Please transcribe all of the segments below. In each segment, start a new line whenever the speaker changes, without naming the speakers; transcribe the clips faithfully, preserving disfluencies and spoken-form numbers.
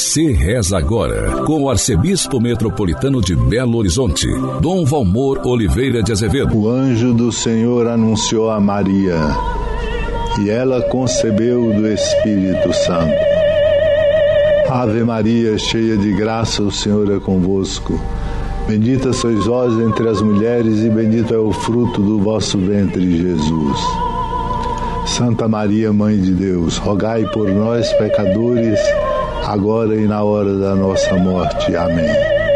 Você reza agora com o arcebispo metropolitano de Belo Horizonte, Dom Valmor Oliveira de Azevedo.
O anjo do Senhor anunciou a Maria, e ela concebeu do Espírito Santo. Ave Maria, cheia de graça, o Senhor é convosco. Bendita sois vós entre as mulheres, e bendito é o fruto do vosso ventre, Jesus. Santa Maria, Mãe de Deus, rogai por nós, pecadores, agora e na hora da nossa morte. Amém.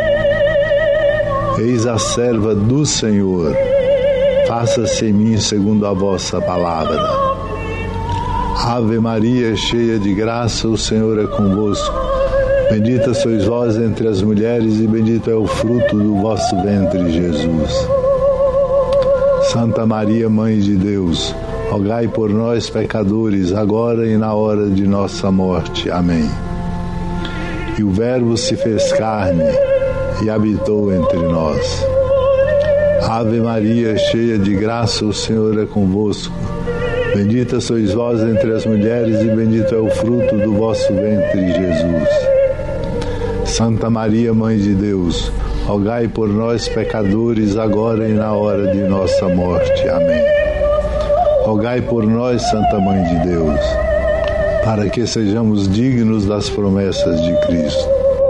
Eis a serva do Senhor, faça-se em mim segundo a vossa palavra. Ave Maria, cheia de graça, o Senhor é convosco. Bendita sois vós entre as mulheres, e bendito é o fruto do vosso ventre, Jesus. Santa Maria, Mãe de Deus, rogai por nós, pecadores, agora e na hora de nossa morte. Amém. E o Verbo se fez carne e habitou entre nós. Ave Maria, cheia de graça, o Senhor é convosco. Bendita sois vós entre as mulheres, e bendito é o fruto do vosso ventre, Jesus. Santa Maria, Mãe de Deus, rogai por nós, pecadores, agora e na hora de nossa morte. Amém. Rogai por nós, Santa Mãe de Deus, para que sejamos dignos das promessas de Cristo.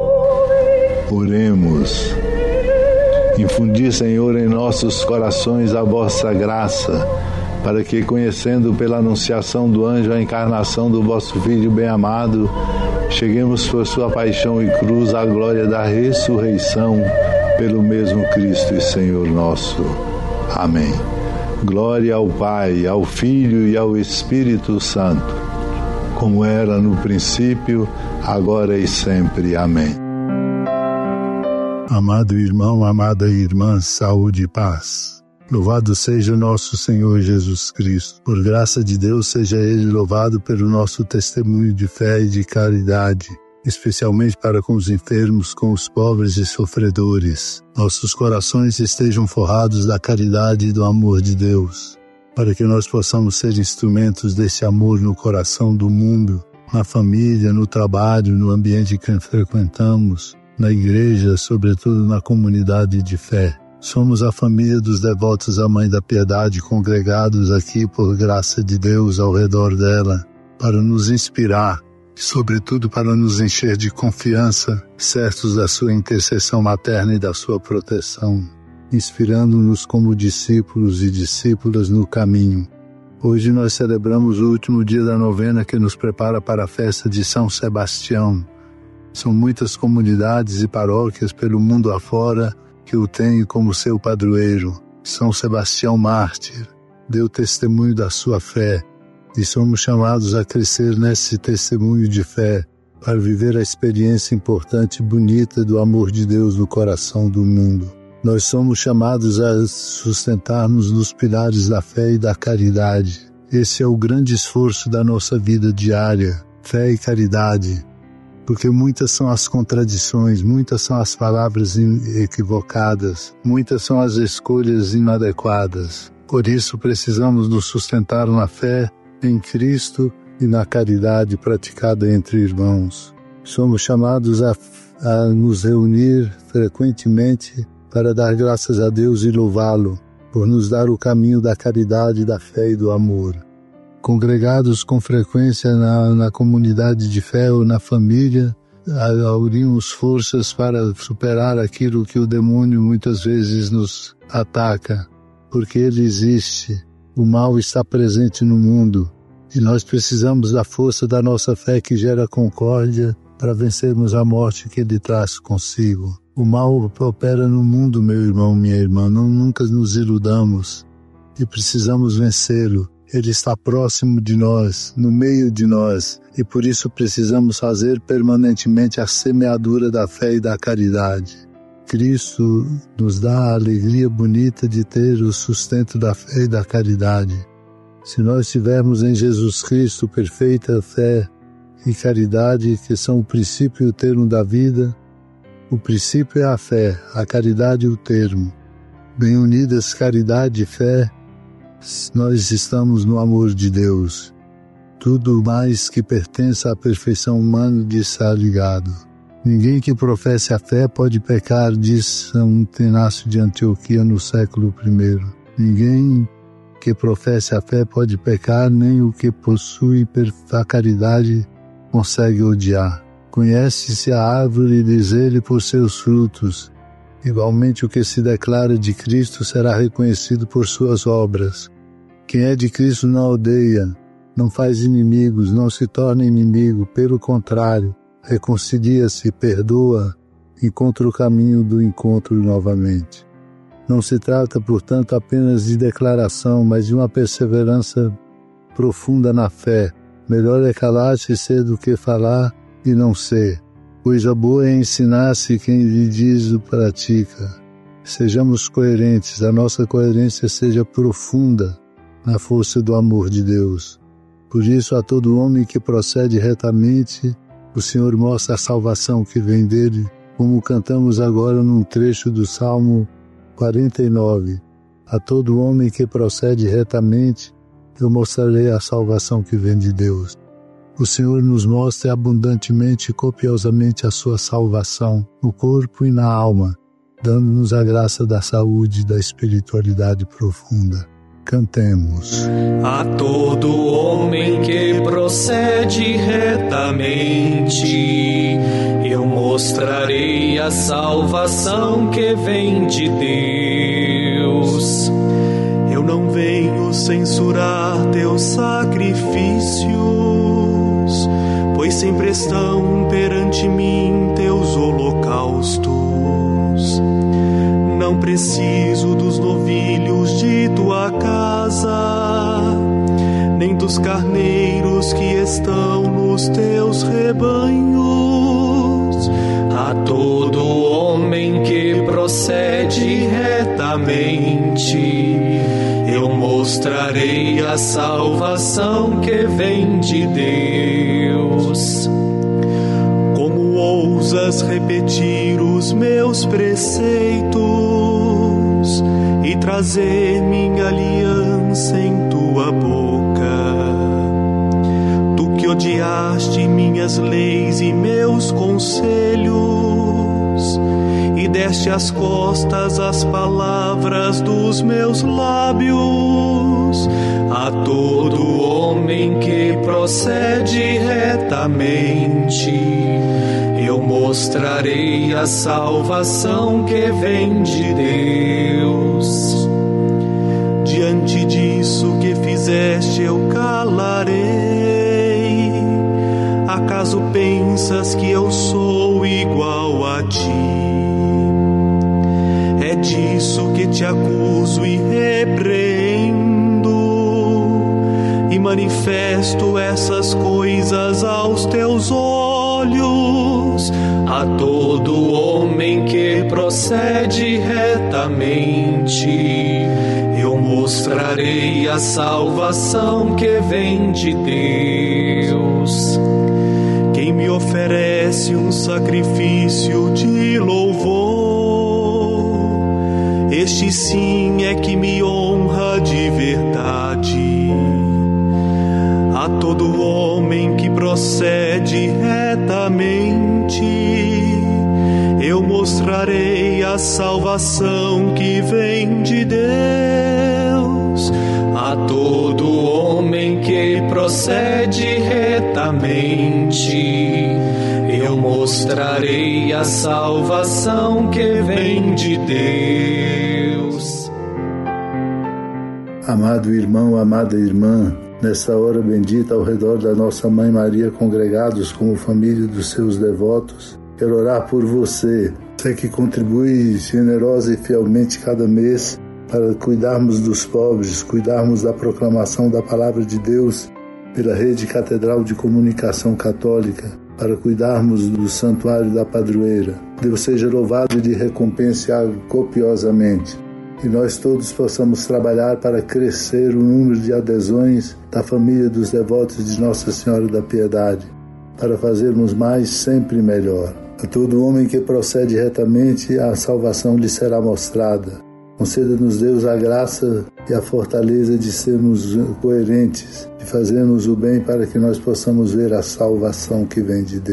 Oremos. Infundi, Senhor, em nossos corações a vossa graça, para que, conhecendo pela anunciação do anjo a encarnação do vosso Filho bem-amado, cheguemos por sua paixão e cruz à glória da ressurreição, pelo mesmo Cristo e Senhor nosso. Amém. Glória ao Pai, ao Filho e ao Espírito Santo, como era no princípio, agora e sempre. Amém.
Amado irmão, amada irmã, saúde e paz. Louvado seja o nosso Senhor Jesus Cristo. Por graça de Deus, seja Ele louvado pelo nosso testemunho de fé e de caridade, especialmente para com os enfermos, com os pobres e sofredores. Nossos corações estejam forrados da caridade e do amor de Deus, para que nós possamos ser instrumentos desse amor no coração do mundo, na família, no trabalho, no ambiente que frequentamos, na igreja, sobretudo na comunidade de fé. Somos a família dos devotos à Mãe da Piedade, congregados aqui por graça de Deus ao redor dela, para nos inspirar e, sobretudo, para nos encher de confiança, certos da sua intercessão materna e da sua proteção, inspirando-nos como discípulos e discípulas no caminho. Hoje nós celebramos o último dia da novena que nos prepara para a festa de São Sebastião. São muitas comunidades e paróquias pelo mundo afora que o tem como seu padroeiro. São Sebastião mártir deu testemunho da sua fé, e somos chamados a crescer nesse testemunho de fé, para viver a experiência importante e bonita do amor de Deus no coração do mundo. Nós somos chamados a sustentar-nos nos pilares da fé e da caridade. Esse é o grande esforço da nossa vida diária, fé e caridade. Porque muitas são as contradições, muitas são as palavras equivocadas, muitas são as escolhas inadequadas. Por isso precisamos nos sustentar na fé em Cristo e na caridade praticada entre irmãos. Somos chamados a, a nos reunir frequentemente para dar graças a Deus e louvá-lo, por nos dar o caminho da caridade, da fé e do amor. Congregados com frequência na, na comunidade de fé ou na família, aurimos forças para superar aquilo que o demônio muitas vezes nos ataca, porque ele existe, o mal está presente no mundo, e nós precisamos da força da nossa fé que gera concórdia para vencermos a morte que ele traz consigo. O mal opera no mundo, meu irmão, minha irmã, não, nunca nos iludamos, e precisamos vencê-lo. Ele está próximo de nós, no meio de nós, e por isso precisamos fazer permanentemente a semeadura da fé e da caridade. Cristo nos dá a alegria bonita de ter o sustento da fé e da caridade. Se nós tivermos em Jesus Cristo perfeita fé e caridade, que são o princípio e o termo da vida, o princípio é a fé, a caridade o termo. Bem unidas caridade e fé, nós estamos no amor de Deus. Tudo mais que pertence à perfeição humana está ligado. Ninguém que professe a fé pode pecar, diz São Inácio de Antioquia no século primeiro. Ninguém que professe a fé pode pecar, nem o que possui a caridade consegue odiar. Conhece-se a árvore e diz ele por seus frutos. Igualmente o que se declara de Cristo será reconhecido por suas obras. Quem é de Cristo não odeia, não faz inimigos, não se torna inimigo, pelo contrário, reconcilia-se, perdoa, encontra o caminho do encontro novamente. Não se trata, portanto, apenas de declaração, mas de uma perseverança profunda na fé. Melhor é calar-se e ser do que falar e não ser. Coisa boa é ensinar-se quem lhe diz o pratica. Sejamos coerentes, a nossa coerência seja profunda na força do amor de Deus. Por isso, a todo homem que procede retamente, o Senhor mostra a salvação que vem dele, como cantamos agora num trecho do Salmo quarenta e nove. A todo homem que procede retamente, eu mostrarei a salvação que vem de Deus. O Senhor nos mostra abundantemente e copiosamente a sua salvação no corpo e na alma, dando-nos a graça da saúde e da espiritualidade profunda. Cantemos.
A todo homem que procede retamente, eu mostrarei a salvação que vem de Deus.
Eu não venho censurar teus sacrifícios, pois sempre estão perante mim teus holocaustos. Não preciso dos novilhos de tua casa, nem dos carneiros que estão nos teus rebanhos. A todo homem que procede retamente, eu mostrarei a salvação que vem de Deus. Como ousas repetir os meus preceitos e trazer minha aliança em tua boca? Tu que odiaste minhas leis e meus conselhos e deste as costas às palavras dos meus lábios. A todo homem que procede retamente, eu mostrarei a salvação que vem de Deus. Diante disso que fizeste eu calarei. Acaso pensas que eu sou igual a ti? É disso que te acuso e repreendo, e manifesto essas coisas aos teus olhos. A todo homem que procede retamente, eu mostrarei a salvação que vem de Deus. Quem me oferece um sacrifício de louvor, este sim é que me honra de verdade. A todo homem que procede retamente, eu mostrarei a salvação que vem de Deus. A todo homem que procede retamente, eu mostrarei a salvação que vem de Deus.
Amado irmão, amada irmã, nessa hora bendita ao redor da nossa Mãe Maria, congregados como família dos seus devotos, quero orar por você, você que contribui generosa e fielmente cada mês para cuidarmos dos pobres, cuidarmos da proclamação da Palavra de Deus pela Rede Catedral de Comunicação Católica, para cuidarmos do Santuário da Padroeira. Deus seja louvado e lhe recompense copiosamente. Que nós todos possamos trabalhar para crescer o número de adesões da família dos devotos de Nossa Senhora da Piedade, para fazermos mais sempre melhor. A todo homem que procede retamente, a salvação lhe será mostrada. Conceda-nos, Deus, a graça e a fortaleza de sermos coerentes, de fazermos o bem para que nós possamos ver a salvação que vem de Deus.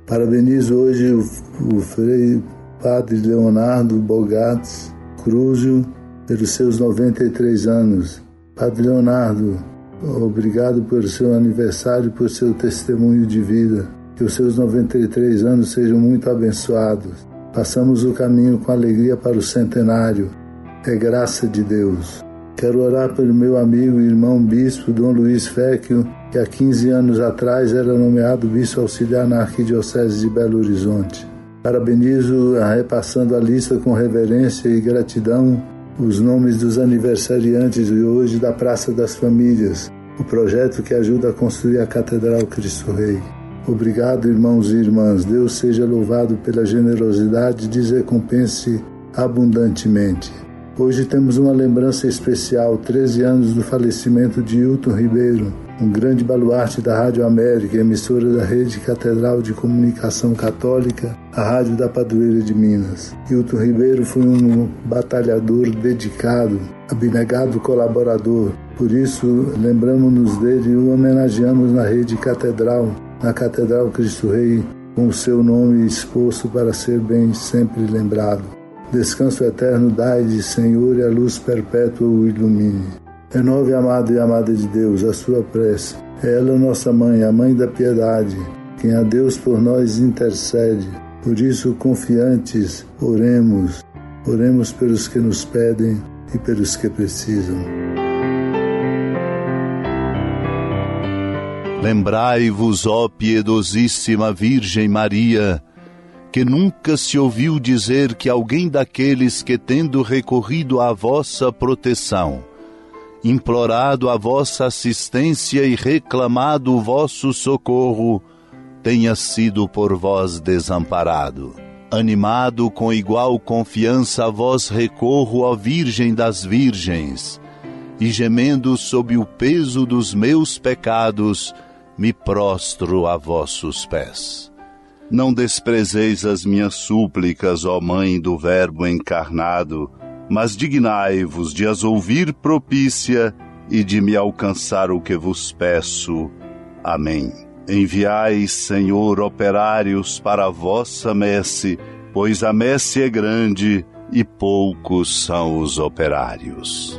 Parabenizo hoje o, o Frei Padre Leonardo Bogates Cruzio pelos seus noventa e três anos. Padre Leonardo, obrigado pelo seu aniversário e por seu testemunho de vida. Que os seus noventa e três anos sejam muito abençoados. Passamos o caminho com alegria para o centenário. É graça de Deus. Quero orar pelo meu amigo e irmão bispo Dom Luiz Féquio, que há quinze anos atrás era nomeado bispo auxiliar na Arquidiocese de Belo Horizonte. Parabenizo, repassando a lista com reverência e gratidão, os nomes dos aniversariantes de hoje da Praça das Famílias, o projeto que ajuda a construir a Catedral Cristo Rei. Obrigado, irmãos e irmãs. Deus seja louvado pela generosidade e lhes recompense abundantemente. Hoje temos uma lembrança especial, treze anos do falecimento de Hilton Ribeiro, um grande baluarte da Rádio América, emissora da Rede Catedral de Comunicação Católica, a Rádio da Padroeira de Minas. Hilton Ribeiro foi um batalhador dedicado, abnegado colaborador. Por isso, lembramos-nos dele e o homenageamos na Rede Catedral, na Catedral Cristo Rei, com o seu nome exposto para ser bem sempre lembrado. Descanso eterno dai-lhe, Senhor, e a luz perpétua o ilumine. Renove, amado e amada de Deus, a sua prece. É ela nossa mãe, a mãe da piedade, quem a Deus por nós intercede. Por isso, confiantes, oremos. Oremos pelos que nos pedem e pelos que precisam.
Lembrai-vos, ó piedosíssima Virgem Maria, que nunca se ouviu dizer que alguém daqueles que, tendo recorrido à vossa proteção, implorado a vossa assistência e reclamado o vosso socorro, tenha sido por vós desamparado. Animado com igual confiança a vós recorro, ó Virgem das Virgens, e gemendo sob o peso dos meus pecados, me prostro a vossos pés. Não desprezeis as minhas súplicas, ó Mãe do Verbo encarnado, mas dignai-vos de as ouvir propícia e de me alcançar o que vos peço. Amém. Enviai, Senhor, operários para a vossa messe, pois a messe é grande e poucos são os operários.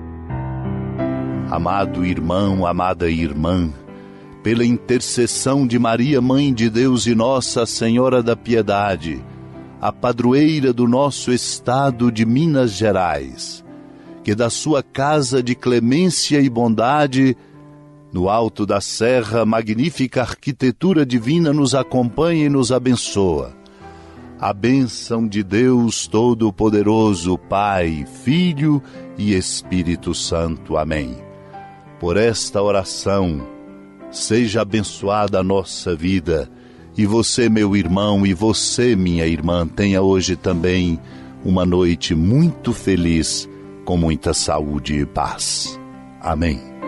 Amado irmão, amada irmã, pela intercessão de Maria, Mãe de Deus e Nossa Senhora da Piedade, a padroeira do nosso estado de Minas Gerais, que da sua casa de clemência e bondade, no alto da serra, magnífica arquitetura divina nos acompanha e nos abençoa. A bênção de Deus Todo-Poderoso, Pai, Filho e Espírito Santo. Amém. Por esta oração, seja abençoada a nossa vida, e você, meu irmão, e você, minha irmã, tenha hoje também uma noite muito feliz, com muita saúde e paz. Amém.